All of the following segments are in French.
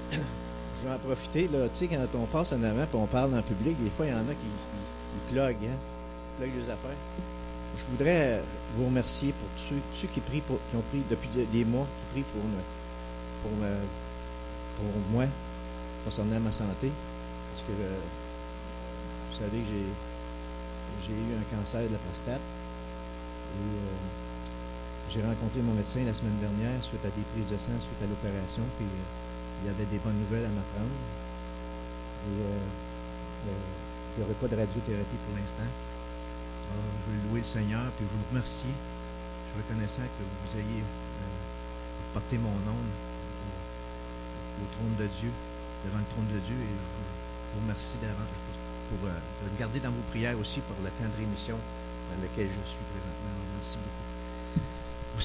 je vais en profiter, là. Tu sais, quand on passe en avant et on parle en public, des fois, il y en a qui pluguent, hein? Ils pluguent les affaires. Je voudrais vous remercier pour tous ceux qui prient qui ont pris depuis des mois, qui prient pour moi, concernant ma santé. Parce que vous savez que j'ai eu un cancer de la prostate. Et j'ai rencontré mon médecin la semaine dernière suite à des prises de sang, suite à l'opération. Puis il y avait des bonnes nouvelles à m'apprendre. Et il n'y aurait pas de radiothérapie pour l'instant. Alors, je veux louer le Seigneur, puis je vous remercie. Je suis reconnaissant que vous ayez porté mon nom au trône de Dieu, devant le trône de Dieu, et je vous remercie d'avance pour de garder dans vos prières aussi pour le temps de rémission dans lequel je suis présentement. Alors, merci beaucoup. Vous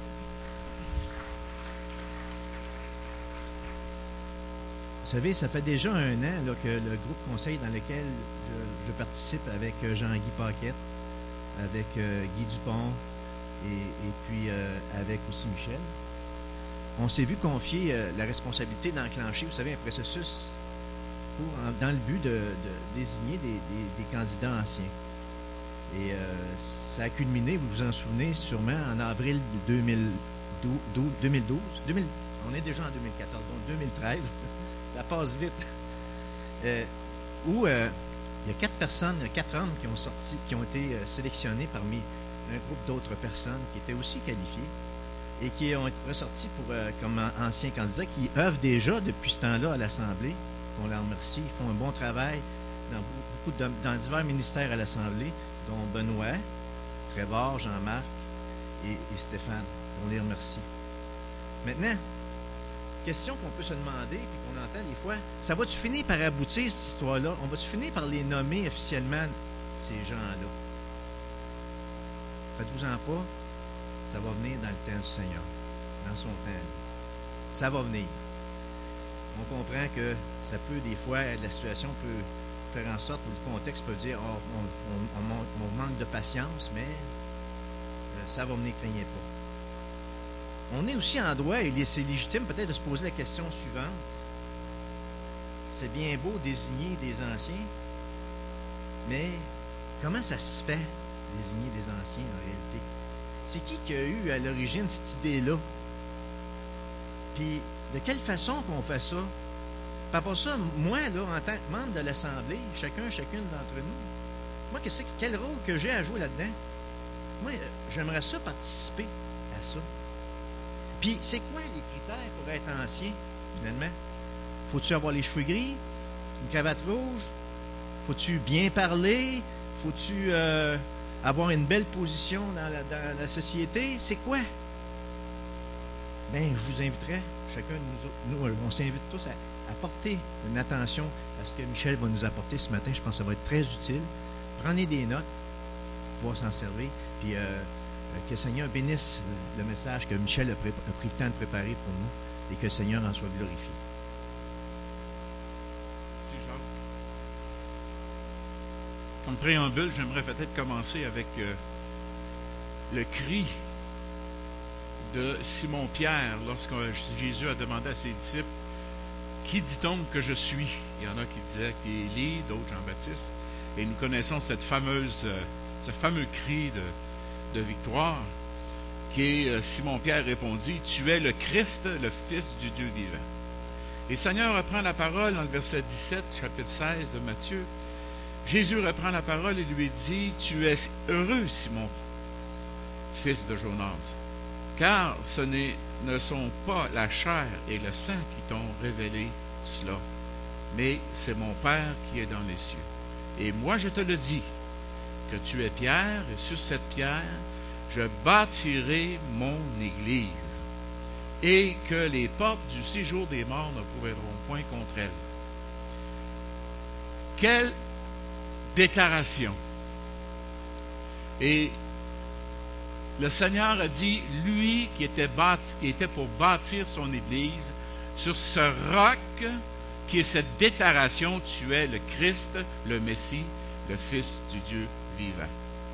savez, ça fait déjà 1 an là, que le groupe conseil dans lequel je participe avec Jean-Guy Paquette, avec Guy Dupont et puis avec aussi Michel, on s'est vu confier la responsabilité d'enclencher, vous savez, un processus dans le but de désigner des candidats anciens. Et ça a culminé, vous vous en souvenez sûrement, en avril 2012. On est déjà en 2014, donc 2013. Ça passe vite. Où il y a 4 hommes qui ont été sélectionnés parmi un groupe d'autres personnes qui étaient aussi qualifiées et qui ont été ressortis comme anciens candidats qui œuvrent déjà depuis ce temps-là à l'Assemblée. On leur remercie. Ils font un bon travail dans divers ministères à l'Assemblée, dont Benoît, Trevor, Jean-Marc et Stéphane. On les remercie. Maintenant, question qu'on peut se demander et qu'on entend des fois, ça va-tu finir par aboutir, cette histoire-là? On va-tu finir par les nommer officiellement, ces gens-là? Faites-vous-en pas, ça va venir dans le temps du Seigneur, dans son temps. Ça va venir. On comprend que ça peut, des fois, la situation peut faire en sorte, ou le contexte peut dire, on manque de patience, mais ça va venir, craignez pas. On est aussi en droit, et c'est légitime peut-être de se poser la question suivante. C'est bien beau désigner des anciens, mais comment ça se fait, désigner des anciens en réalité? C'est qui a eu à l'origine cette idée-là? Puis, de quelle façon qu'on fait ça? Par rapport à ça, moi, là, en tant que membre de l'Assemblée, chacune d'entre nous, moi, quel rôle que j'ai à jouer là-dedans? Moi, j'aimerais ça participer à ça. Puis, c'est quoi les critères pour être ancien, finalement? Faut-tu avoir les cheveux gris? Une cravate rouge? Faut-tu bien parler? Faut-tu avoir une belle position dans la société? C'est quoi? Ben, je vous inviterai, chacun de nous on s'invite tous à porter une attention à ce que Michel va nous apporter ce matin. Je pense que ça va être très utile. Prenez des notes, pouvoir s'en servir, puis que le Seigneur bénisse le message que Michel a pris le temps de préparer pour nous et que le Seigneur en soit glorifié. Merci, Jacques. Comme préambule, j'aimerais peut-être commencer avec le cri de Simon-Pierre lorsque Jésus a demandé à ses disciples « Qui dit-on que je suis ?» Il y en a qui disaient que tu es Élie, d'autres Jean-Baptiste. Et nous connaissons ce fameux cri de victoire qui est Simon-Pierre répondit « Tu es le Christ, le Fils du Dieu vivant. » Et le Seigneur reprend la parole dans le verset 17, chapitre 16 de Matthieu. Jésus reprend la parole et lui dit « Tu es heureux, Simon, fils de Jonas, car ce ne sont pas la chair et le sang qui t'ont révélé cela, mais c'est mon Père qui est dans les cieux. Et moi je te le dis, que tu es Pierre, et sur cette pierre, je bâtirai mon Église, et que les portes du séjour des morts ne pourront point contre elle. » Quelle déclaration! Et le Seigneur a dit, lui qui était pour bâtir son Église, sur ce roc qui est cette déclaration, tu es le Christ, le Messie, le Fils du Dieu vivant.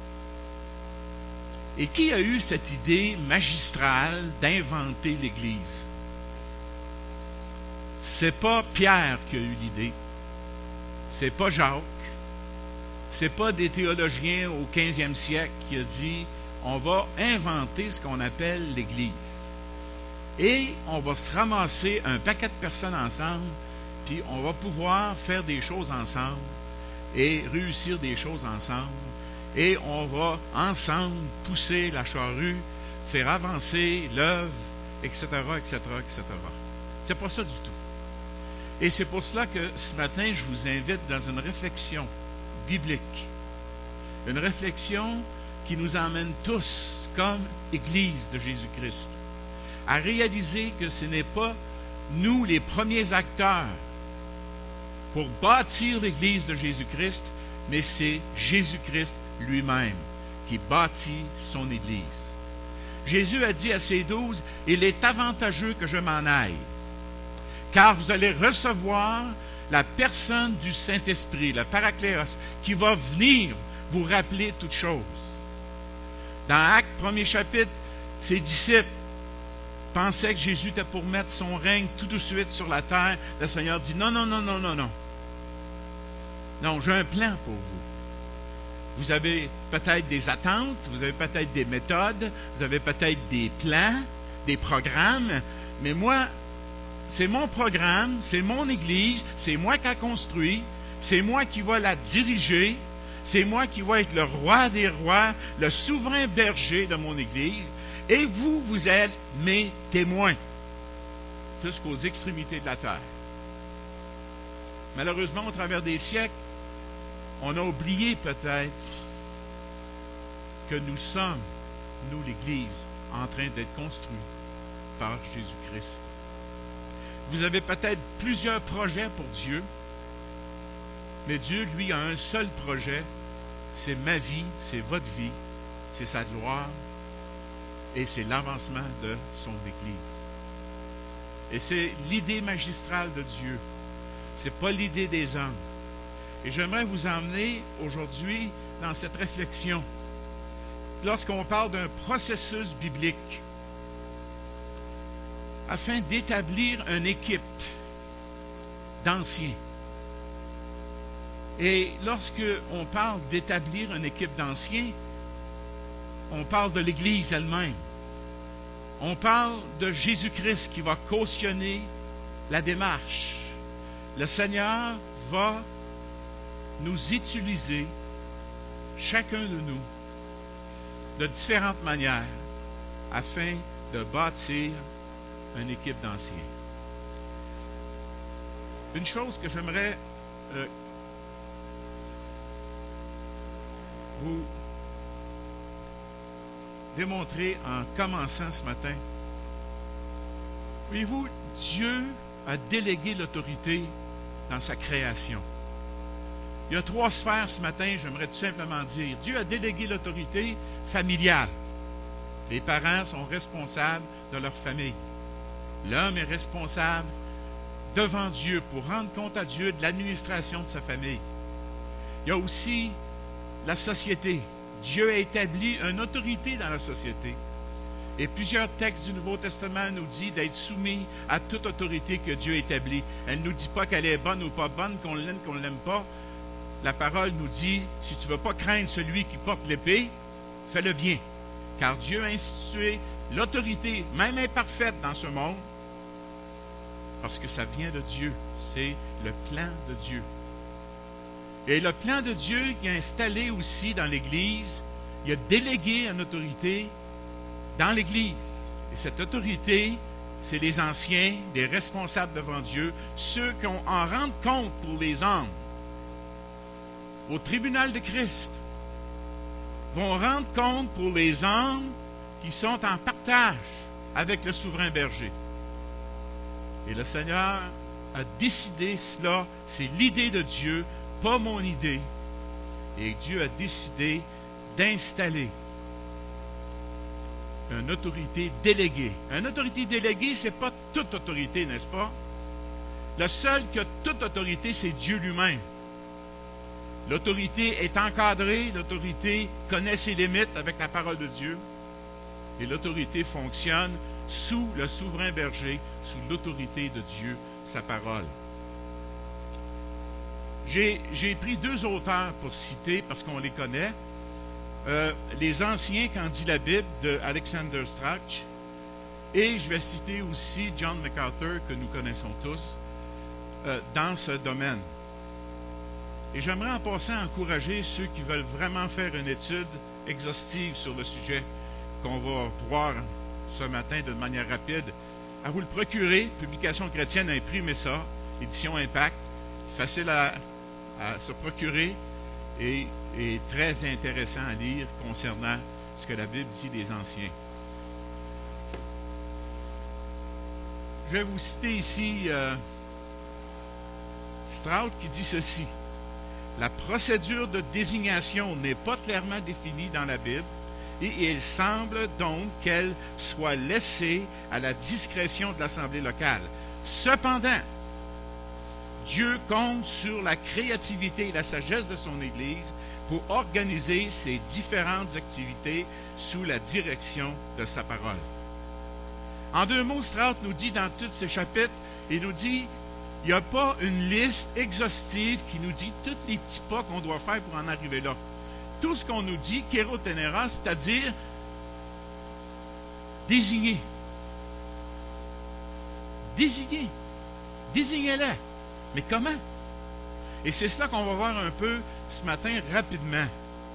Et qui a eu cette idée magistrale d'inventer l'Église? c'est pas Pierre qui a eu l'idée, c'est pas Jacques, c'est pas des théologiens au 15e siècle qui a dit on va inventer ce qu'on appelle l'Église. Et on va se ramasser un paquet de personnes ensemble, puis on va pouvoir faire des choses ensemble et réussir des choses ensemble. Et on va ensemble pousser la charrue, faire avancer l'œuvre, etc., etc., etc. C'est pas ça du tout. Et c'est pour cela que ce matin, je vous invite dans une réflexion biblique. Une réflexion qui nous emmène tous, comme Église de Jésus-Christ, à réaliser que ce n'est pas nous les premiers acteurs pour bâtir l'Église de Jésus-Christ, mais c'est Jésus-Christ lui-même qui bâtit son Église. Jésus a dit à ses 12, « Il est avantageux que je m'en aille, car vous allez recevoir la personne du Saint-Esprit, le Paracléos, qui va venir vous rappeler toutes choses. » Dans Actes, 1er chapitre, ses disciples pensaient que Jésus était pour mettre son règne tout de suite sur la terre. Le Seigneur dit, non, non, non, non, non, non. Non, j'ai un plan pour vous. Vous avez peut-être des attentes, vous avez peut-être des méthodes, vous avez peut-être des plans, des programmes, mais moi, c'est mon programme, c'est mon Église, c'est moi qui la construit, c'est moi qui va la diriger, c'est moi qui vais être le roi des rois, le souverain berger de mon Église, et vous, vous êtes mes témoins, jusqu'aux extrémités de la terre. Malheureusement, au travers des siècles, on a oublié peut-être que nous sommes, nous l'Église, en train d'être construits par Jésus-Christ. Vous avez peut-être plusieurs projets pour Dieu, mais Dieu, lui, a un seul projet, c'est ma vie, c'est votre vie, c'est sa gloire et c'est l'avancement de son Église. Et c'est l'idée magistrale de Dieu, c'est pas l'idée des hommes. Et j'aimerais vous emmener aujourd'hui dans cette réflexion. Lorsqu'on parle d'un processus biblique, afin d'établir une équipe d'anciens. Et lorsque on parle d'établir une équipe d'anciens, on parle de l'Église elle-même. On parle de Jésus-Christ qui va cautionner la démarche. Le Seigneur va nous utiliser, chacun de nous, de différentes manières, afin de bâtir une équipe d'anciens. Une chose que j'aimerais vous démontrer en commençant ce matin. Voyez-vous, Dieu a délégué l'autorité dans sa création. Il y a 3 sphères ce matin, j'aimerais tout simplement dire. Dieu a délégué l'autorité familiale. Les parents sont responsables de leur famille. L'homme est responsable devant Dieu pour rendre compte à Dieu de l'administration de sa famille. Il y a aussi la société. Dieu a établi une autorité dans la société. Et plusieurs textes du Nouveau Testament nous disent d'être soumis à toute autorité que Dieu a établie. Elle ne nous dit pas qu'elle est bonne ou pas bonne, qu'on l'aime, qu'on ne l'aime pas. La parole nous dit, si tu ne veux pas craindre celui qui porte l'épée, fais-le bien. Car Dieu a institué l'autorité, même imparfaite dans ce monde, parce que ça vient de Dieu. C'est le plan de Dieu. Et le plan de Dieu qui est installé aussi dans l'Église, il a délégué une autorité dans l'Église. Et cette autorité, c'est les anciens, les responsables devant Dieu, ceux qui ont en rendent compte pour les hommes. Au tribunal de Christ, vont rendre compte pour les hommes qui sont en partage avec le souverain berger. Et le Seigneur a décidé cela, c'est l'idée de Dieu, pas mon idée. Et Dieu a décidé d'installer une autorité déléguée. Une autorité déléguée, ce n'est pas toute autorité, n'est-ce pas? Le seul qui a toute autorité, c'est Dieu lui-même. L'autorité est encadrée, l'autorité connaît ses limites avec la parole de Dieu. Et l'autorité fonctionne sous le souverain berger, sous l'autorité de Dieu, sa parole. J'ai pris 2 auteurs pour citer, parce qu'on les connaît. Les Anciens, quand dit la Bible, de Alexander Strach. Et je vais citer aussi John MacArthur, que nous connaissons tous, dans ce domaine. Et j'aimerais en passant encourager ceux qui veulent vraiment faire une étude exhaustive sur le sujet qu'on va voir ce matin de manière rapide, à vous le procurer. Publication chrétienne a imprimé ça, édition Impact, facile à se procurer et très intéressant à lire concernant ce que la Bible dit des Anciens. Je vais vous citer ici Stroud qui dit ceci. La procédure de désignation n'est pas clairement définie dans la Bible et il semble donc qu'elle soit laissée à la discrétion de l'Assemblée locale. Cependant, Dieu compte sur la créativité et la sagesse de son Église pour organiser ses différentes activités sous la direction de sa parole. En 2 mots, Stroud nous dit dans tous ces chapitres, il nous dit, il n'y a pas une liste exhaustive qui nous dit tous les petits pas qu'on doit faire pour en arriver là. Tout ce qu'on nous dit, kéroténéra, c'est-à-dire désigner. Désigner. Désignez-les. Mais comment? Et c'est cela qu'on va voir un peu ce matin rapidement.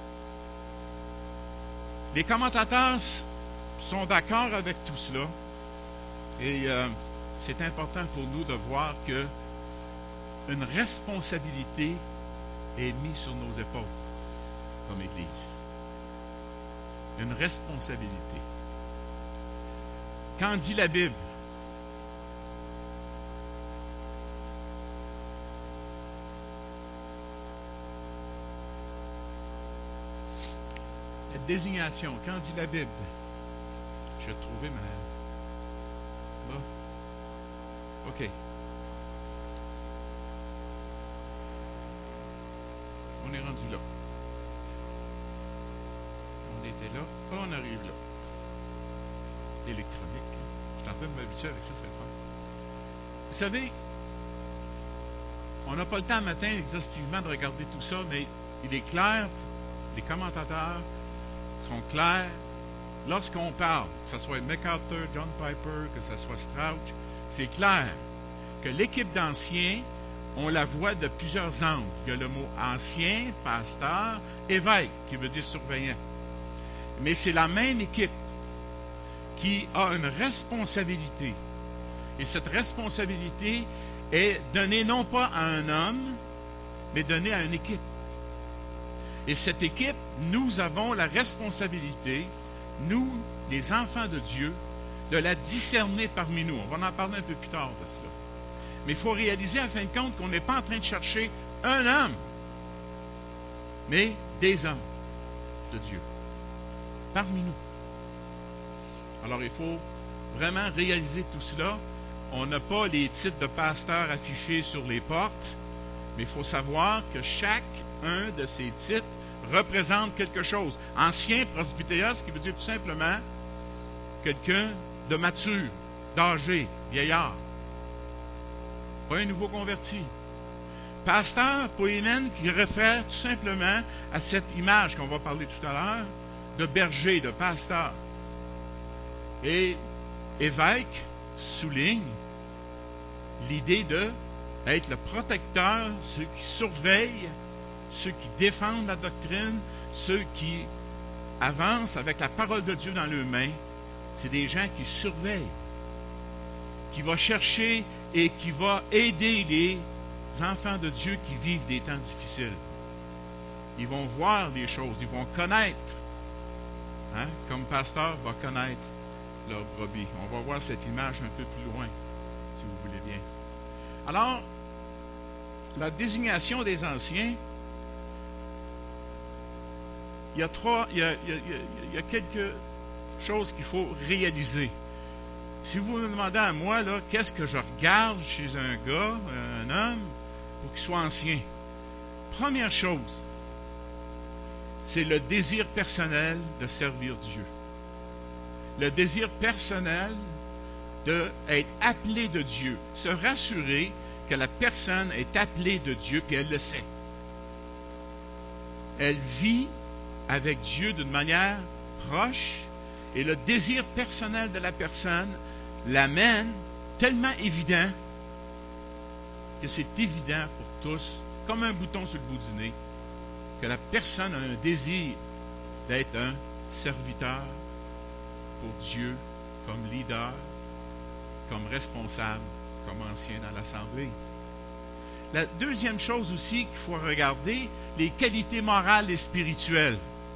Les commentateurs sont d'accord avec tout cela. Et c'est important pour nous de voir que une responsabilité est mise sur nos épaules comme Église. Une responsabilité. Qu'en dit la Bible? La désignation. Qu'en dit la Bible? Je vais trouver ma... Là. OK. On est rendu là. On était là. On arrive là. L'électronique. Je suis en train de m'habituer avec ça, c'est le fun. Vous savez, on n'a pas le temps matin exhaustivement de regarder tout ça, mais il est clair, les commentateurs sont clairs, lorsqu'on parle, que ce soit MacArthur, John Piper, que ce soit Strauch, c'est clair que l'équipe d'anciens, on la voit de plusieurs angles. Il y a le mot ancien, pasteur, évêque, qui veut dire surveillant. Mais c'est la même équipe qui a une responsabilité. Et cette responsabilité est donnée non pas à un homme, mais donnée à une équipe. Et cette équipe, nous avons la responsabilité, nous, les enfants de Dieu, de la discerner parmi nous. On va en parler un peu plus tard de cela. Mais il faut réaliser, en fin de compte, qu'on n'est pas en train de chercher un homme, mais des hommes de Dieu, parmi nous. Alors, il faut vraiment réaliser tout cela. On n'a pas les titres de pasteur affichés sur les portes, mais il faut savoir que chacun de ces titres représente quelque chose. Ancien presbytéros, qui veut dire tout simplement quelqu'un de mature, d'âgé, vieillard. Pas un nouveau converti. Pasteur, poïmen, qui réfère tout simplement à cette image qu'on va parler tout à l'heure, de berger, de pasteur. Et évêque souligne l'idée de être le protecteur, ceux qui surveillent, ceux qui défendent la doctrine, ceux qui avancent avec la parole de Dieu dans leurs mains. C'est des gens qui surveillent, qui vont chercher et qui vont aider les enfants de Dieu qui vivent des temps difficiles. Ils vont voir les choses, ils vont connaître, comme pasteur va connaître leur brebis. On va voir cette image un peu plus loin, si vous voulez bien. Alors, la désignation des anciens, il y a quelque chose qu'il faut réaliser. Si vous me demandez à moi, là, qu'est-ce que je regarde chez un gars, un homme, pour qu'il soit ancien? Première chose, c'est le désir personnel de servir Dieu. le désir personnel d'être appelé de Dieu. Se rassurer que la personne est appelée de Dieu, puis elle le sait. Elle vit avec Dieu d'une manière proche, et le désir personnel de la personne l'amène tellement évident que c'est évident pour tous, comme un bouton sur le bout du nez, que la personne a un désir d'être un serviteur pour Dieu, comme leader, comme responsable, comme ancien dans l'Assemblée. La deuxième chose aussi qu'il faut regarder, les qualités morales et spirituelles.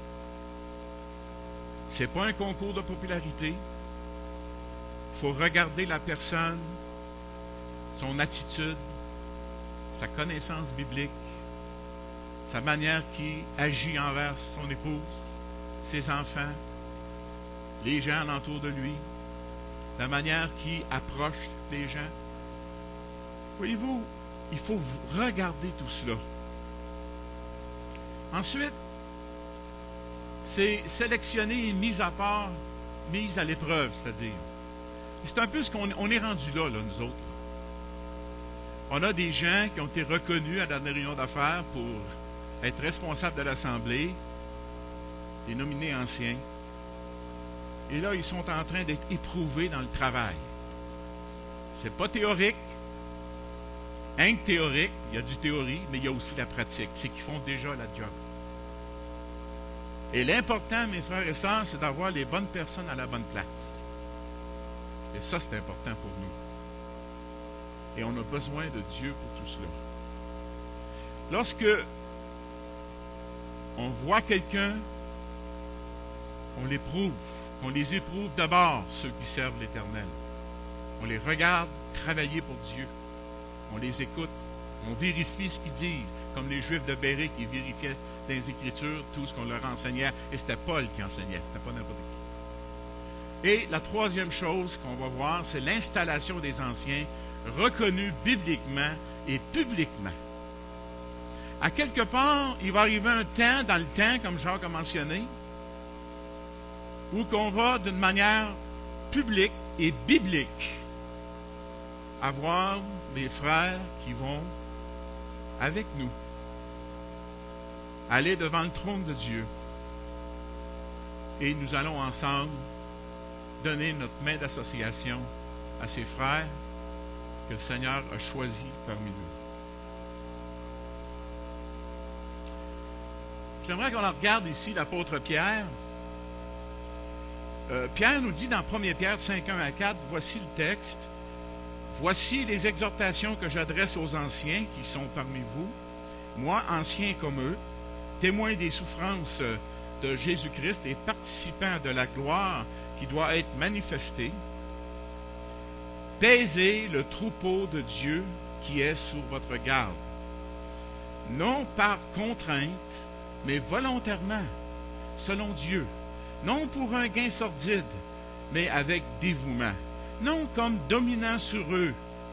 Ce n'est pas un concours de popularité. Il faut regarder la personne, son attitude, sa connaissance biblique, sa manière qu'il agit envers son épouse, ses enfants, les gens alentour de lui, la manière qu'il approche les gens. Voyez-vous, il faut regarder tout cela. Ensuite, c'est sélectionner et mise à part, mise à l'épreuve, c'est-à-dire. C'est un peu ce qu'on est rendu là, nous autres. On a des gens qui ont été reconnus à la réunion d'affaires pour être responsables de l'Assemblée, des nominés anciens. Et là, ils sont en train d'être éprouvés dans le travail. C'est pas théorique. Rien que théorique, il y a du théorie, mais il y a aussi la pratique. C'est qu'ils font déjà la job. Et l'important, mes frères et sœurs, c'est d'avoir les bonnes personnes à la bonne place. Et ça, c'est important pour nous. Et on a besoin de Dieu pour tout cela. Lorsque on voit quelqu'un, on l'éprouve. Qu'on les éprouve d'abord, ceux qui servent l'Éternel. On les regarde travailler pour Dieu. On les écoute. On vérifie ce qu'ils disent, comme les Juifs de Béré qui vérifiaient dans les Écritures tout ce qu'on leur enseignait. Et c'était Paul qui enseignait, c'était pas n'importe qui. Et la troisième chose qu'on va voir, c'est l'installation des anciens, reconnus bibliquement et publiquement. À quelque part, il va arriver un temps, dans le temps, comme Jacques a mentionné, où qu'on va, d'une manière publique et biblique, avoir des frères qui vont avec nous aller devant le trône de Dieu et nous allons ensemble donner notre main d'association à ces frères que le Seigneur a choisis parmi nous. J'aimerais qu'on regarde ici l'apôtre Pierre. Pierre nous dit dans 1 Pierre 5, 1 à 4, voici le texte. Voici les exhortations que j'adresse aux anciens qui sont parmi vous, moi, ancien comme eux, témoin des souffrances de Jésus-Christ et participant de la gloire qui doit être manifestée. Paisez le troupeau de Dieu qui est sous votre garde, non par contrainte, mais volontairement, selon Dieu, non pour un gain sordide, mais avec dévouement. Non comme dominant sur eux,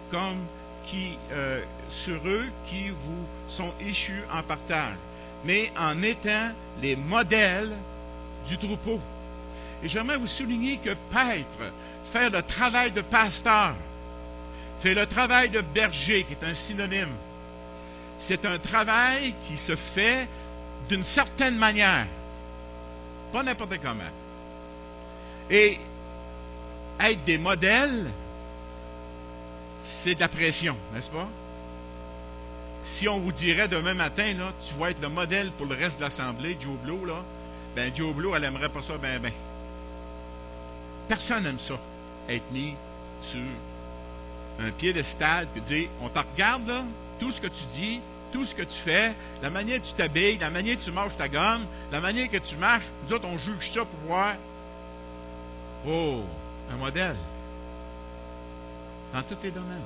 sur eux qui vous sont échus en partage, mais en étant les modèles du troupeau. Et j'aimerais vous souligner que paître, faire le travail de pasteur, faire le travail de berger, qui est un synonyme, c'est un travail qui se fait d'une certaine manière, pas n'importe comment. Et être des modèles, c'est de la pression, n'est-ce pas? Si on vous dirait demain matin, là, tu vas être le modèle pour le reste de l'Assemblée, Joe Blow, là, ben Joe Blow, elle aimerait pas ça, ben. Personne n'aime ça, être mis sur un piédestal, puis dire, on te regarde, là, tout ce que tu dis, tout ce que tu fais, la manière que tu t'habilles, la manière que tu manges ta gomme, la manière que tu marches, nous autres, on juge ça pour voir. Oh, un modèle. Dans tous les domaines.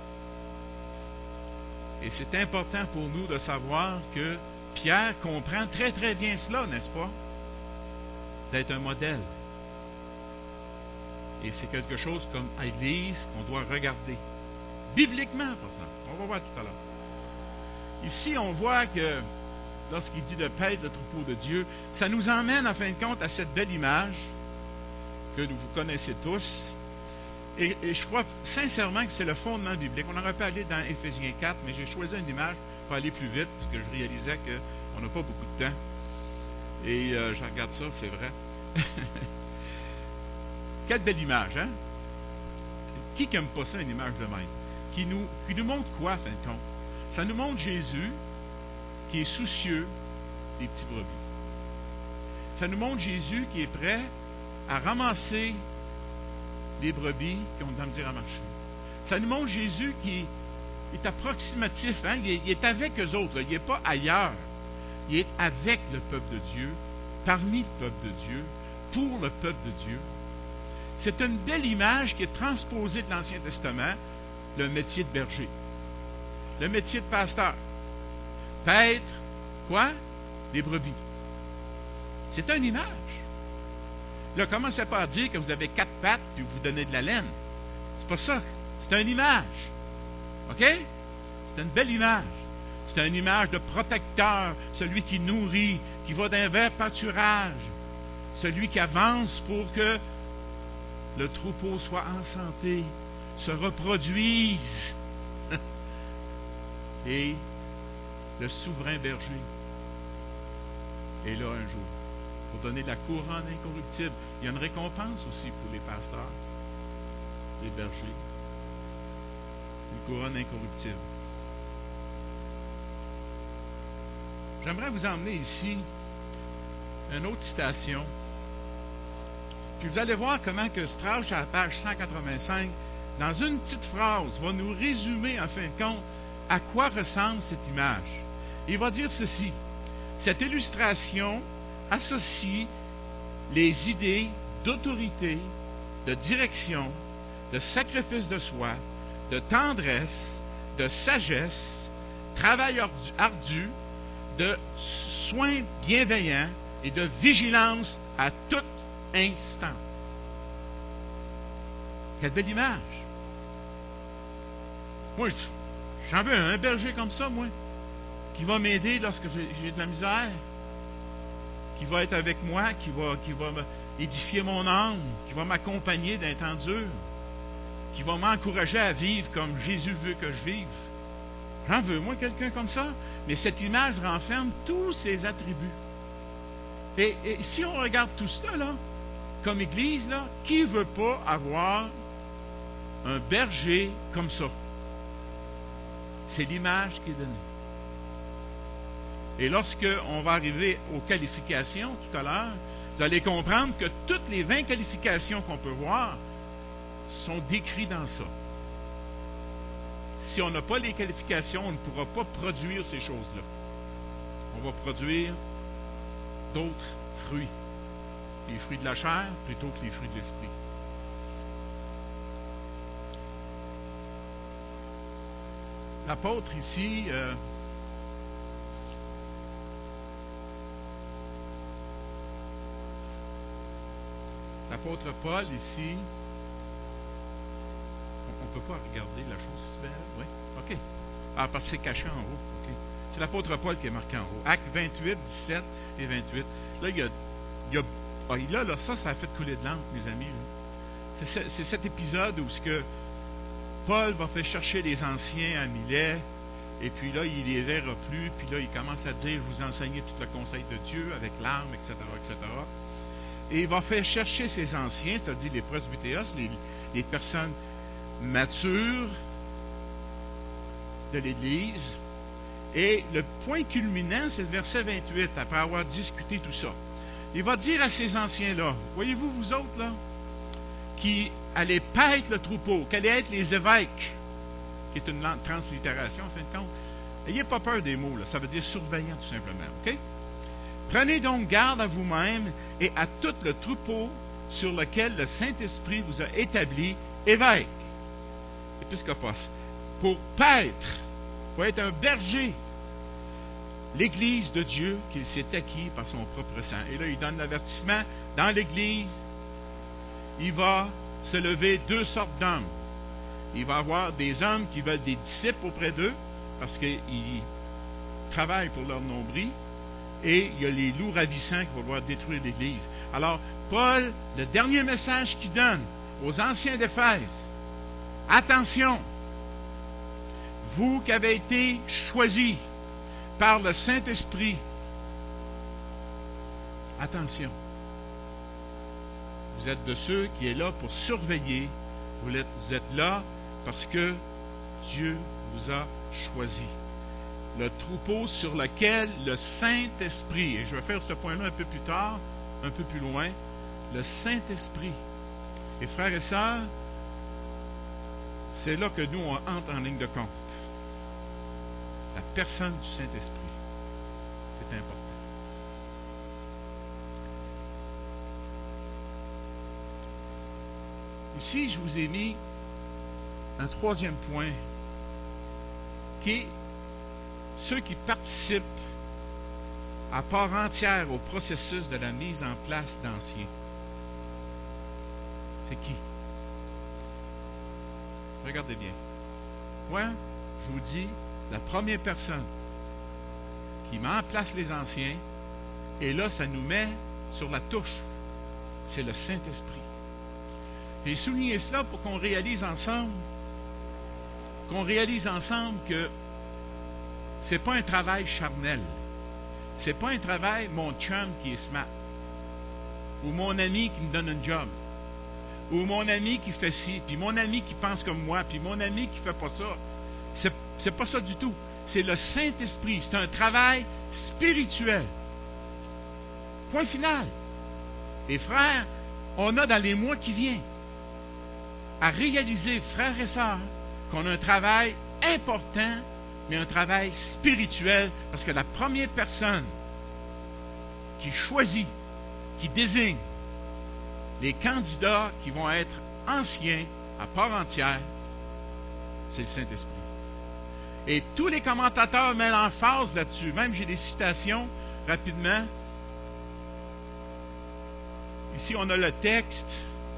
Et c'est important pour nous de savoir que Pierre comprend très très bien cela, n'est-ce pas? D'être un modèle. Et c'est quelque chose comme à l'Église qu'on doit regarder. Bibliquement, par exemple. On va voir tout à l'heure. Ici, on voit que lorsqu'il dit de paître le troupeau de Dieu, ça nous emmène en fin de compte à cette belle image que vous connaissez tous. Et je crois sincèrement que c'est le fondement biblique. On aurait pu aller dans Éphésiens 4, mais j'ai choisi une image pour aller plus vite, parce que je réalisais qu'on n'a pas beaucoup de temps. Et je regarde ça, c'est vrai. Quelle belle image, hein? Qui n'aime pas ça, une image de même? Qui nous montre quoi, en fin de compte? Ça nous montre Jésus qui est soucieux des petits brebis. Ça nous montre Jésus qui est prêt à ramasser les brebis qui ont de la misère à marcher. Ça nous montre Jésus qui est approximatif, hein? Il est avec eux autres, là. Il n'est pas ailleurs. Il est avec le peuple de Dieu, parmi le peuple de Dieu, pour le peuple de Dieu. C'est une belle image qui est transposée de l'Ancien Testament, le métier de berger, le métier de pasteur. Paître, quoi? Les brebis. C'est une image. Là, commencez pas à dire que vous avez 4 pattes puis vous donnez de la laine. C'est pas ça. C'est une image. OK? C'est une belle image. C'est une image de protecteur, celui qui nourrit, qui va d'un vert pâturage, celui qui avance pour que le troupeau soit en santé, se reproduise. Et le souverain berger est là un jour pour donner de la couronne incorruptible. Il y a une récompense aussi pour les pasteurs, les bergers. Une couronne incorruptible. J'aimerais vous emmener ici une autre citation. Puis vous allez voir comment que Strauss, à la page 185, dans une petite phrase, va nous résumer, en fin de compte, à quoi ressemble cette image. Il va dire ceci. Cette illustration associe les idées d'autorité, de direction, de sacrifice de soi, de tendresse, de sagesse, travail ardu, de soins bienveillants et de vigilance à tout instant. Quelle belle image! Moi, j'en veux un berger comme ça, moi, qui va m'aider lorsque j'ai de la misère, qui va être avec moi, qui va édifier mon âme, qui va m'accompagner d'un temps dur, qui va m'encourager à vivre comme Jésus veut que je vive. J'en veux, moi, quelqu'un comme ça. Mais cette image renferme tous ses attributs. Et si on regarde tout cela, là, comme Église, là, qui ne veut pas avoir un berger comme ça? C'est l'image qui est donnée. Et lorsqu'on va arriver aux qualifications tout à l'heure, vous allez comprendre que toutes les 20 qualifications qu'on peut voir sont décrites dans ça. Si on n'a pas les qualifications, on ne pourra pas produire ces choses-là. On va produire d'autres fruits. Les fruits de la chair plutôt que les fruits de l'esprit. L'apôtre ici, l'apôtre Paul ici, on ne peut pas regarder la chose belle, oui, ok. Ah, parce que c'est caché en haut, ok. C'est l'apôtre Paul qui est marqué en haut. Actes 28, 17 et 28. Là, ça a fait couler de l'encre, mes amis. Là. C'est cet épisode où ce que Paul va faire chercher les anciens à Milet, et puis là, il les verra plus, puis là, il commence à dire, je vous enseignez tout le conseil de Dieu avec l'arme, etc., etc. Et il va faire chercher ces anciens, c'est-à-dire les presbytéos, les personnes matures de l'Église. Et le point culminant, c'est le verset 28, après avoir discuté tout ça. Il va dire à ces anciens-là, voyez-vous, vous autres, là, qui allaient paître le troupeau, qu'allaient être les évêques, qui est une translittération, en fin de compte. N'ayez pas peur des mots, là, ça veut dire surveillant, tout simplement, ok? Prenez donc garde à vous-même et à tout le troupeau sur lequel le Saint-Esprit vous a établi évêque, épiscopos, pour paître, pour être un berger, l'Église de Dieu qu'il s'est acquis par son propre sang. Et là, il donne l'avertissement, dans l'Église, il va se lever 2 sortes d'hommes. Il va y avoir des hommes qui veulent des disciples auprès d'eux, parce qu'ils travaillent pour leur nombril, et il y a les loups ravissants qui vont vouloir détruire l'Église. Alors, Paul, le dernier message qu'il donne aux anciens d'Éphèse, attention, vous qui avez été choisis par le Saint-Esprit, attention, vous êtes de ceux qui est là pour surveiller, vous êtes là parce que Dieu vous a choisi. Le troupeau sur lequel le Saint-Esprit, et je vais faire ce point-là un peu plus tard, un peu plus loin, le Saint-Esprit. Et frères et sœurs, c'est là que nous, on entre en ligne de compte. La personne du Saint-Esprit. C'est important. Ici, je vous ai mis un troisième point qui est ceux qui participent à part entière au processus de la mise en place d'anciens. C'est qui? Regardez bien. Moi, je vous dis, la première personne qui met en place les anciens, et là, ça nous met sur la touche, c'est le Saint-Esprit. J'ai souligné cela pour qu'on réalise ensemble que c'est pas un travail charnel. C'est pas un travail, mon chum qui est smart, ou mon ami qui me donne un job, ou mon ami qui fait ci, puis mon ami qui pense comme moi, puis mon ami qui fait pas ça. C'est pas ça du tout. C'est le Saint-Esprit. C'est un travail spirituel. Point final. Et frères, on a dans les mois qui viennent à réaliser, frères et sœurs, qu'on a un travail important, mais un travail spirituel, parce que la première personne qui choisit, qui désigne les candidats qui vont être anciens à part entière, c'est le Saint-Esprit. Et tous les commentateurs mettent l'emphase là-dessus. Même j'ai des citations rapidement. Ici, on a le texte.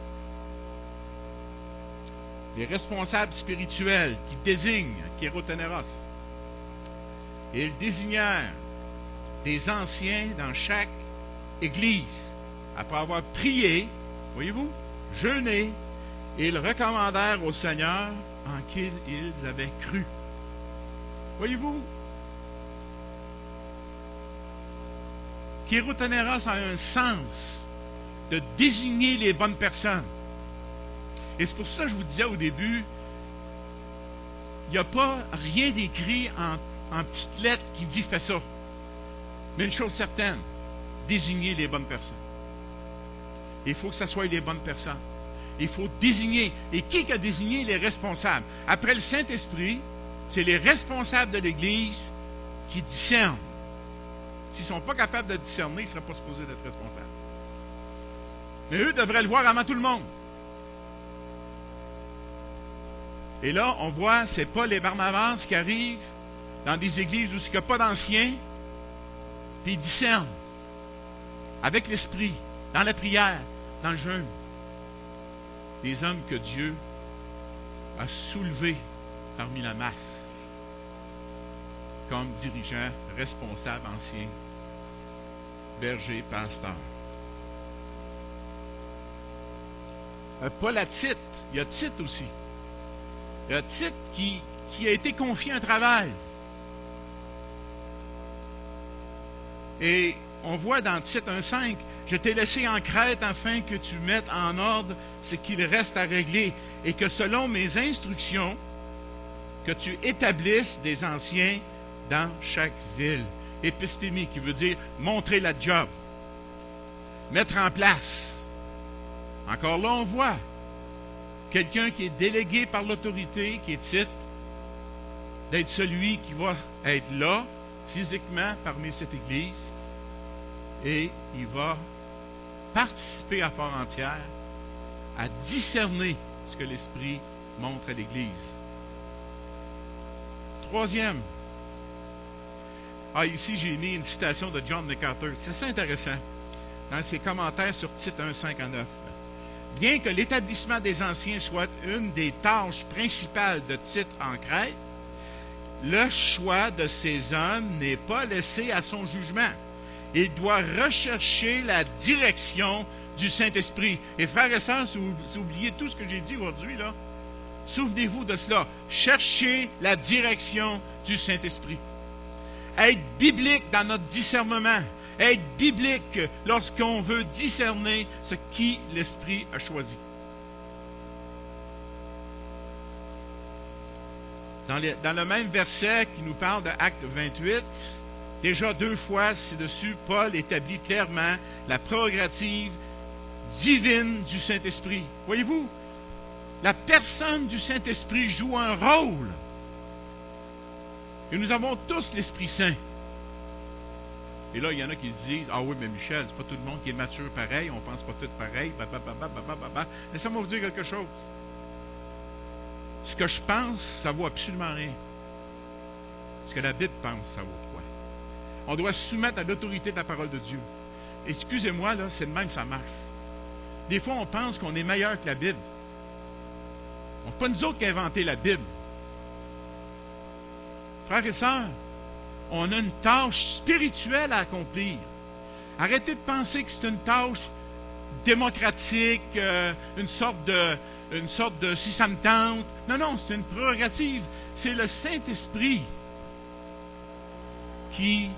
Les responsables spirituels qui désignent, kéroténéros, et ils désignèrent des anciens dans chaque église. Après avoir prié, voyez-vous, jeûné, ils recommandèrent au Seigneur en qui ils avaient cru. Voyez-vous, kéroténéros a un sens de désigner les bonnes personnes. Et c'est pour ça que je vous disais au début, il n'y a pas rien d'écrit en petites lettres qui dit « fais ça ». Mais une chose certaine, désigner les bonnes personnes. Il faut que ce soit les bonnes personnes. Il faut désigner. Et qui a désigné les responsables? Après le Saint-Esprit, c'est les responsables de l'Église qui discernent. S'ils ne sont pas capables de discerner, ils ne seraient pas supposés d'être responsables. Mais eux devraient le voir avant tout le monde. Et là, on voit, c'est Paul et Barnabas qui arrivent dans des églises où il n'y a pas d'anciens, puis ils discernent avec l'Esprit, dans la prière, dans le jeûne. Des hommes que Dieu a soulevés parmi la masse comme dirigeants, responsables, anciens, bergers, pasteurs. Pas la Tite, il y a Tite aussi. Il y a Tite qui a été confié un travail. Et on voit dans Tite 1,5, « Je t'ai laissé en Crète afin que tu mettes en ordre ce qu'il reste à régler et que selon mes instructions, que tu établisses des anciens dans chaque ville. » Épistémie, qui veut dire montrer la job, mettre en place. Encore là, on voit quelqu'un qui est délégué par l'autorité, qui est Tite, d'être celui qui va être là, physiquement, parmi cette Église, et il va participer à part entière à discerner ce que l'Esprit montre à l'Église. Troisième. Ici, j'ai mis une citation de John MacArthur. C'est ça intéressant, dans ses commentaires sur Tite 1,5 à 9. Bien que l'établissement des anciens soit une des tâches principales de Tite en Crète, le choix de ces hommes n'est pas laissé à son jugement. Il doit rechercher la direction du Saint-Esprit. Et frères et sœurs, si vous oubliez tout ce que j'ai dit aujourd'hui, là, souvenez-vous de cela. Cherchez la direction du Saint-Esprit. Être biblique dans notre discernement. Être biblique lorsqu'on veut discerner ce qui l'Esprit a choisi. Dans le même verset qui nous parle de Acte 28, déjà 2 fois ci-dessus, Paul établit clairement la prérogative divine du Saint-Esprit. Voyez-vous, la personne du Saint-Esprit joue un rôle. Et nous avons tous l'Esprit Saint. Et là, il y en a qui se disent, ah oui, mais Michel, c'est pas tout le monde qui est mature pareil, on pense pas tout pareil, Laissez-moi vous dire quelque chose. Ce que je pense, ça vaut absolument rien. Ce que la Bible pense, ça vaut quoi? On doit se soumettre à l'autorité de la parole de Dieu. Excusez-moi, là, c'est de même que ça marche. Des fois, on pense qu'on est meilleur que la Bible. Ce n'est pas nous autres qui avons inventé la Bible. Frères et sœurs, on a une tâche spirituelle à accomplir. Arrêtez de penser que c'est une tâche démocratique, une sorte de si ça me tente. Non, c'est une prérogative. C'est le Saint-Esprit qui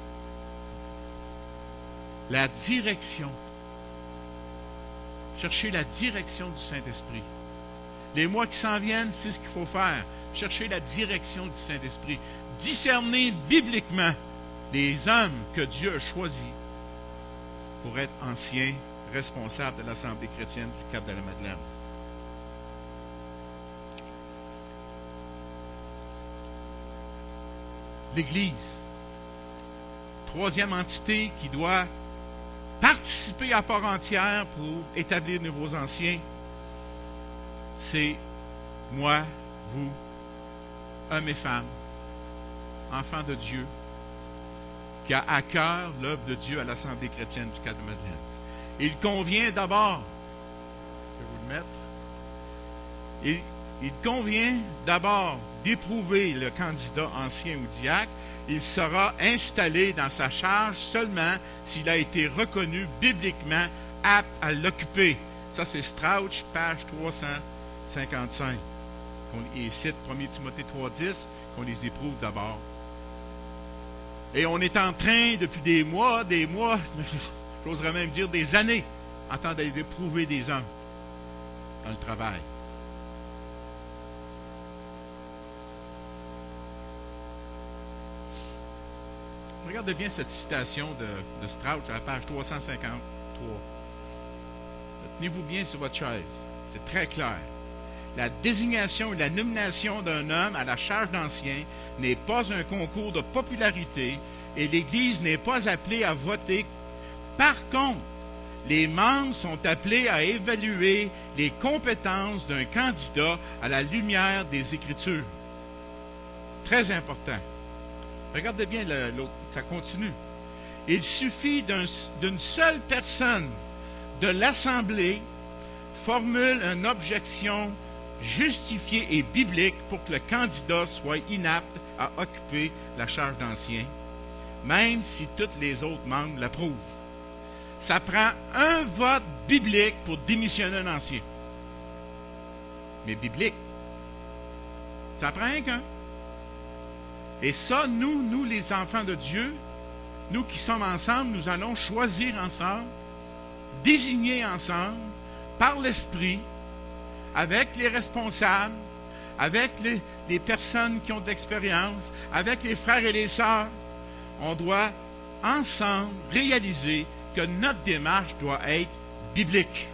la direction. Chercher la direction du Saint-Esprit. Les mois qui s'en viennent, c'est ce qu'il faut faire. Chercher la direction du Saint-Esprit. Discerner bibliquement les hommes que Dieu a choisis pour être anciens responsables de l'Assemblée chrétienne du Cap de la Madeleine. L'Église. Troisième entité qui doit participer à part entière pour établir de nouveaux anciens, c'est moi, vous, hommes et femmes, enfants de Dieu, qui a à cœur l'œuvre de Dieu à l'Assemblée chrétienne du Cap de Madeleine. Il convient d'abord, je vais vous le mettre, il convient d'abord d'éprouver le candidat ancien ou diacre. Il sera installé dans sa charge seulement s'il a été reconnu bibliquement apte à l'occuper. Ça, c'est Strauch, page 355. Il cite 1 Timothée 3,10, qu'on les éprouve d'abord. Et on est en train, depuis des mois, j'oserais même dire des années, en train d'éprouver des hommes dans le travail. Regardez bien cette citation de Strauch à la page 353. Tenez-vous bien sur votre chaise. C'est très clair. La désignation et la nomination d'un homme à la charge d'ancien n'est pas un concours de popularité et l'Église n'est pas appelée à voter. Par contre, les membres sont appelés à évaluer les compétences d'un candidat à la lumière des Écritures. Très important. Regardez bien l'autre, ça continue. Il suffit d'une seule personne de l'Assemblée formule une objection justifiée et biblique pour que le candidat soit inapte à occuper la charge d'ancien, même si tous les autres membres l'approuvent. Ça prend un vote biblique pour démissionner un ancien. Mais biblique. Ça prend un qu'un. Et ça, nous les enfants de Dieu, nous qui sommes ensemble, nous allons choisir ensemble, désigner ensemble, par l'Esprit, avec les responsables, avec les personnes qui ont de l'expérience, avec les frères et les sœurs. On doit ensemble réaliser que notre démarche doit être biblique.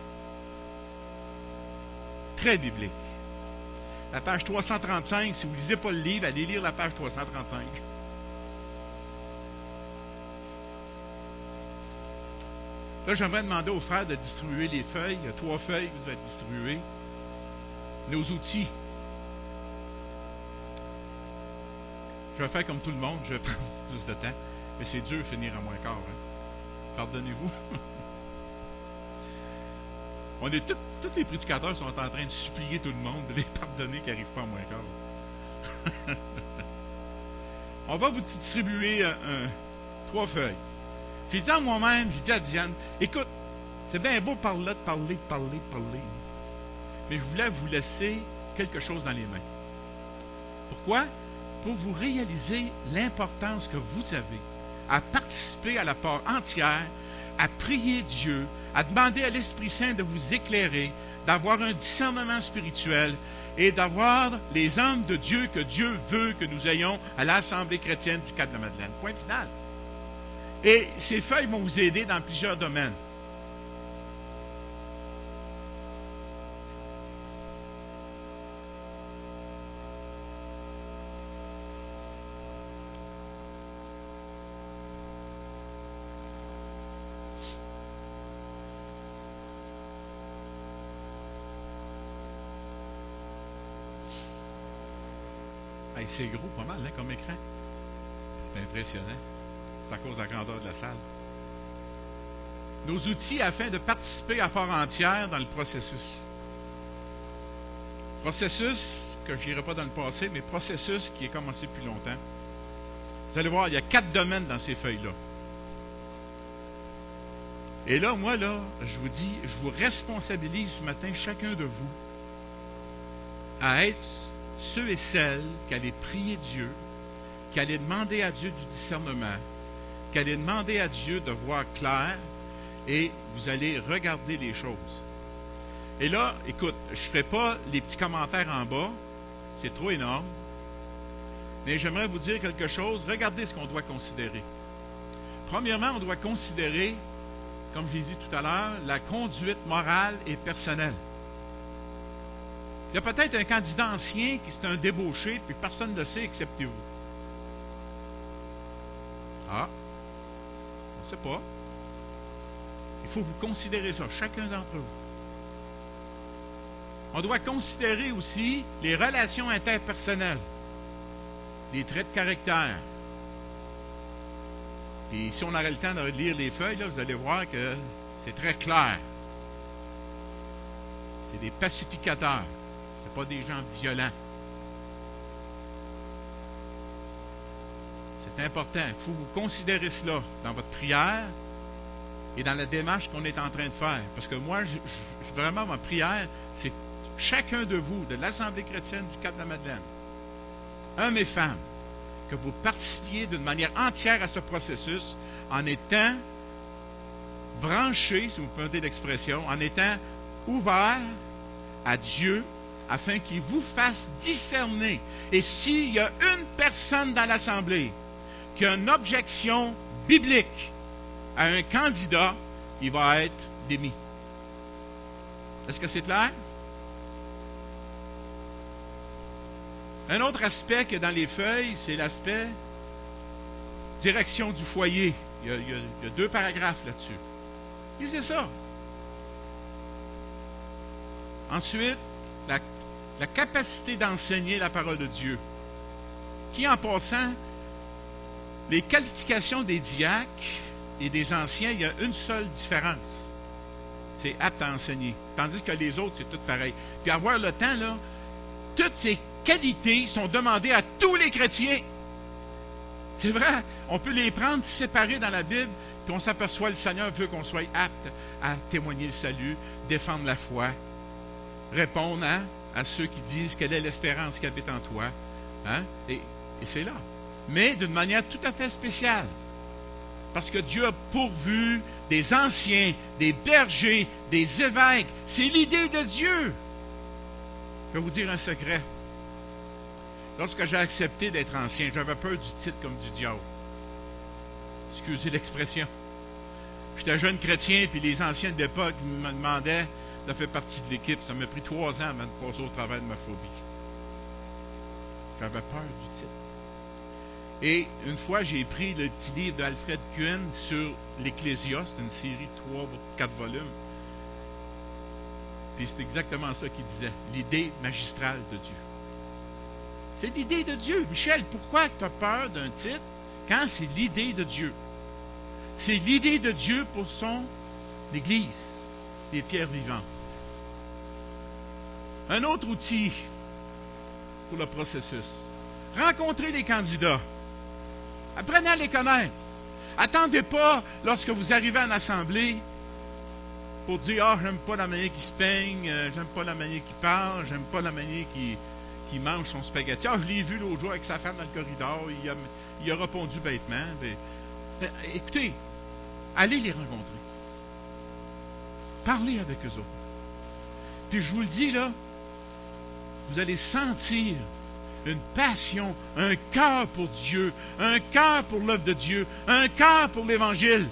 Très biblique. La page 335, si vous ne lisez pas le livre, allez lire la page 335. Là, j'aimerais demander aux frères de distribuer les feuilles. Il y a 3 feuilles que vous allez distribuer. Nos outils. Je vais faire comme tout le monde, je vais prendre plus de temps. Mais c'est dur de finir à moins quart. Hein? Pardonnez-vous. Tous les prédicateurs sont en train de supplier tout le monde de les pardonner qui n'arrivent pas à moins quart. On va vous distribuer 3 feuilles. J'ai dit à moi-même, j'ai dit à Diane, écoute, c'est bien beau de parler, mais je voulais vous laisser quelque chose dans les mains. Pourquoi? Pour vous réaliser l'importance que vous avez à participer à la part entière, à prier Dieu, à demander à l'Esprit Saint de vous éclairer, d'avoir un discernement spirituel et d'avoir les hommes de Dieu que Dieu veut que nous ayons à l'Assemblée chrétienne du Cap-de-la-Madeleine. Point final. Et ces feuilles vont vous aider dans plusieurs domaines. Hey, c'est gros, pas mal, hein, comme écran. C'est impressionnant. C'est à cause de la grandeur de la salle. Nos outils afin de participer à part entière dans le processus. Processus que je n'irai pas dans le passé, mais processus qui est commencé depuis longtemps. Vous allez voir, il y a 4 domaines dans ces feuilles-là. Et là, moi, là, je vous dis, je vous responsabilise ce matin, chacun de vous, à être ceux et celles qui allaient prier Dieu, qui allaient demander à Dieu du discernement, qui allaient demander à Dieu de voir clair, et vous allez regarder les choses. Et là, écoute, je ne ferai pas les petits commentaires en bas, c'est trop énorme, mais j'aimerais vous dire quelque chose. Regardez ce qu'on doit considérer. Premièrement, on doit considérer, comme je l'ai dit tout à l'heure, la conduite morale et personnelle. Il y a peut-être un candidat ancien qui c'est un débauché, puis personne ne le sait, excepté vous. Ah, on ne sait pas. Il faut vous considérer ça, chacun d'entre vous. On doit considérer aussi les relations interpersonnelles, les traits de caractère. Puis si on aurait le temps de lire les feuilles, là, vous allez voir que c'est très clair. C'est des pacificateurs. Ce n'est pas des gens violents. C'est important. Il faut vous considérer cela dans votre prière et dans la démarche qu'on est en train de faire. Parce que moi, vraiment, ma prière, c'est chacun de vous, de l'Assemblée chrétienne du Cap-de-la-Madeleine, hommes et femmes, que vous participiez d'une manière entière à ce processus en étant branchés, si vous me permettez l'expression, en étant ouverts à Dieu afin qu'il vous fasse discerner. Et s'il y a une personne dans l'Assemblée qui a une objection biblique à un candidat, il va être démis. Est-ce que c'est clair? Un autre aspect qu'il y a dans les feuilles, c'est l'aspect direction du foyer. Il y a 2 paragraphes là-dessus. Lisez ça. Ensuite, la capacité d'enseigner la parole de Dieu. Qui, en passant, les qualifications des diacres et des anciens, il y a une seule différence. C'est apte à enseigner. Tandis que les autres, c'est tout pareil. Puis avoir le temps, là, toutes ces qualités sont demandées à tous les chrétiens. C'est vrai, on peut les prendre séparés dans la Bible, puis on s'aperçoit que le Seigneur veut qu'on soit apte à témoigner le salut, défendre la foi, répondre à ceux qui disent quelle est l'espérance qui habite en toi. Hein? Et c'est là. Mais d'une manière tout à fait spéciale. Parce que Dieu a pourvu des anciens, des bergers, des évêques. C'est l'idée de Dieu. Je vais vous dire un secret. Lorsque j'ai accepté d'être ancien, j'avais peur du titre comme du diable. Excusez l'expression. J'étais jeune chrétien, puis les anciens de l'époque me demandaient de faire partie de l'équipe. Ça m'a pris 3 ans avant de passer au travers de ma phobie. J'avais peur du titre. Et une fois, j'ai pris le petit livre d'Alfred Kuhn sur l'Ecclésia. C'est une série de 3 ou 4 volumes. Puis c'est exactement ça qu'il disait. L'idée magistrale de Dieu. C'est l'idée de Dieu. Michel, pourquoi tu as peur d'un titre quand c'est l'idée de Dieu? C'est l'idée de Dieu pour son Église, les pierres vivantes. Un autre outil pour le processus. Rencontrer les candidats. Apprenez à les connaître. Attendez pas, lorsque vous arrivez en assemblée, pour dire, ah, j'aime pas la manière qu'il se peigne, j'aime pas la manière qu'il parle, j'aime pas la manière qu'il mange son spaghetti. Ah, je l'ai vu l'autre jour avec sa femme dans le corridor, il a répondu bêtement. Écoutez, allez les rencontrer. Parlez avec eux autres. Puis je vous le dis, là, vous allez sentir une passion, un cœur pour Dieu, un cœur pour l'œuvre de Dieu, un cœur pour l'Évangile.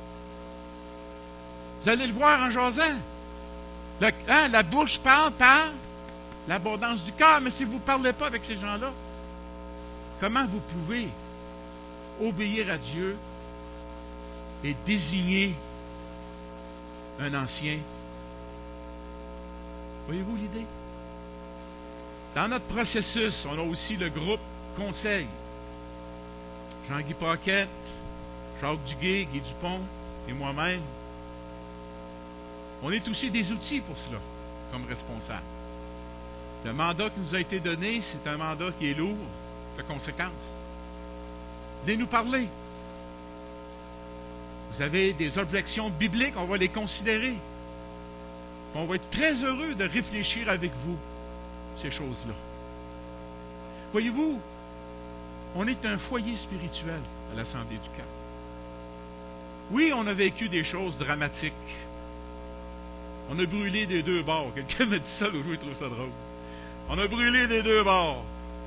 Vous allez le voir en jasant. La bouche parle par l'abondance du cœur, mais si vous ne parlez pas avec ces gens-là, comment vous pouvez obéir à Dieu et désigner un ancien? Voyez-vous l'idée? Dans notre processus, on a aussi le groupe conseil. Jean-Guy Paquette, Jacques Duguay, Guy Dupont et moi-même. On est aussi des outils pour cela, comme responsables. Le mandat qui nous a été donné, c'est un mandat qui est lourd de conséquences. Venez nous parler. Vous avez des objections bibliques, on va les considérer. On va être très heureux de réfléchir avec vous ces choses-là. Voyez-vous, on est un foyer spirituel à l'Assemblée du Cap. Oui, on a vécu des choses dramatiques. On a brûlé des deux bords. Quelqu'un m'a dit ça l'autre jour, il trouve ça drôle. On a brûlé des deux bords.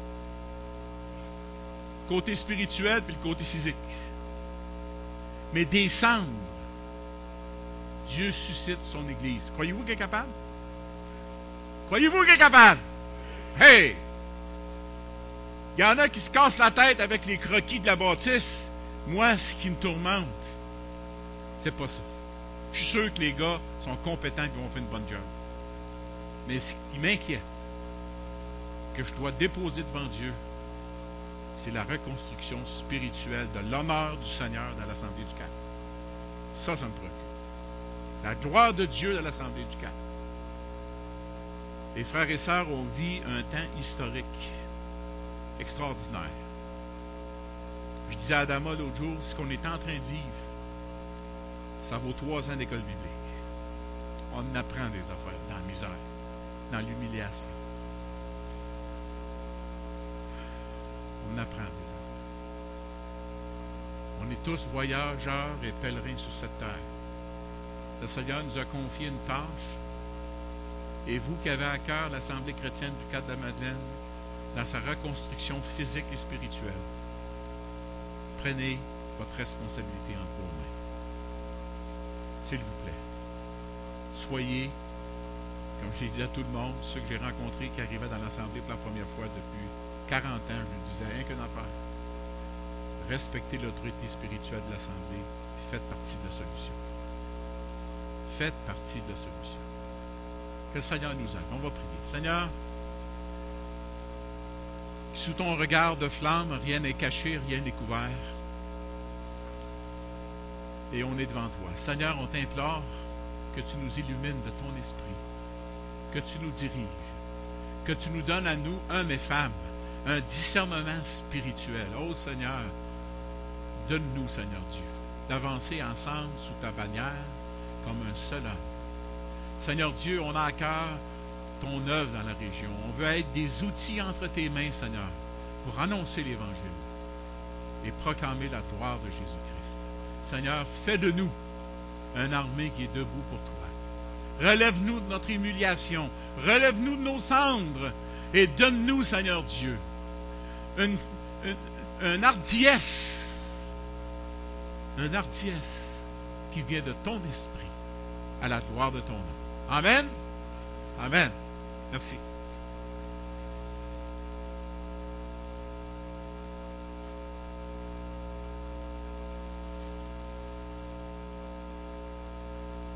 Côté spirituel puis le côté physique. Mais des cendres, Dieu suscite son Église. Croyez-vous qu'il est capable? Croyez-vous qu'il est capable? Hey! Il y en a qui se cassent la tête avec les croquis de la bâtisse. Moi, ce qui me tourmente, c'est pas ça. Je suis sûr que les gars sont compétents et vont faire une bonne job. Mais ce qui m'inquiète, que je dois déposer devant Dieu, c'est la reconstruction spirituelle de l'honneur du Seigneur dans l'Assemblée du Cap. Ça me préoccupe. La gloire de Dieu dans l'Assemblée du Cap. Les frères et sœurs ont vécu un temps historique extraordinaire. Je disais à Adama l'autre jour, ce qu'on est en train de vivre, ça vaut 3 ans d'école biblique. On apprend des affaires dans la misère, dans l'humiliation. On apprend des affaires. On est tous voyageurs et pèlerins sur cette terre. Le Seigneur nous a confié une tâche. Et vous qui avez à cœur l'Assemblée chrétienne du Cap de la Madeleine, dans sa reconstruction physique et spirituelle, prenez votre responsabilité entre vos mains. S'il vous plaît. Soyez, comme je l'ai dit à tout le monde, ceux que j'ai rencontrés qui arrivaient dans l'Assemblée pour la première fois depuis 40 ans, je lui disais rien qu'une affaire. Respectez l'autorité spirituelle de l'Assemblée et faites partie de la solution. Faites partie de la solution. Que le Seigneur nous aide. On va prier. Seigneur, sous ton regard de flamme, rien n'est caché, rien n'est couvert. Et on est devant toi. Seigneur, on t'implore que tu nous illumines de ton esprit, que tu nous diriges, que tu nous donnes à nous, hommes et femmes, un discernement spirituel. Oh Seigneur, donne-nous, Seigneur Dieu, d'avancer ensemble sous ta bannière comme un seul homme. Seigneur Dieu, on a à cœur ton œuvre dans la région. On veut être des outils entre tes mains, Seigneur, pour annoncer l'Évangile et proclamer la gloire de Jésus-Christ. Seigneur, fais de nous une armée qui est debout pour toi. Relève-nous de notre humiliation. Relève-nous de nos cendres. Et donne-nous, Seigneur Dieu, une hardiesse. Une hardiesse qui vient de ton esprit à la gloire de ton nom. Amen. Amen. Merci.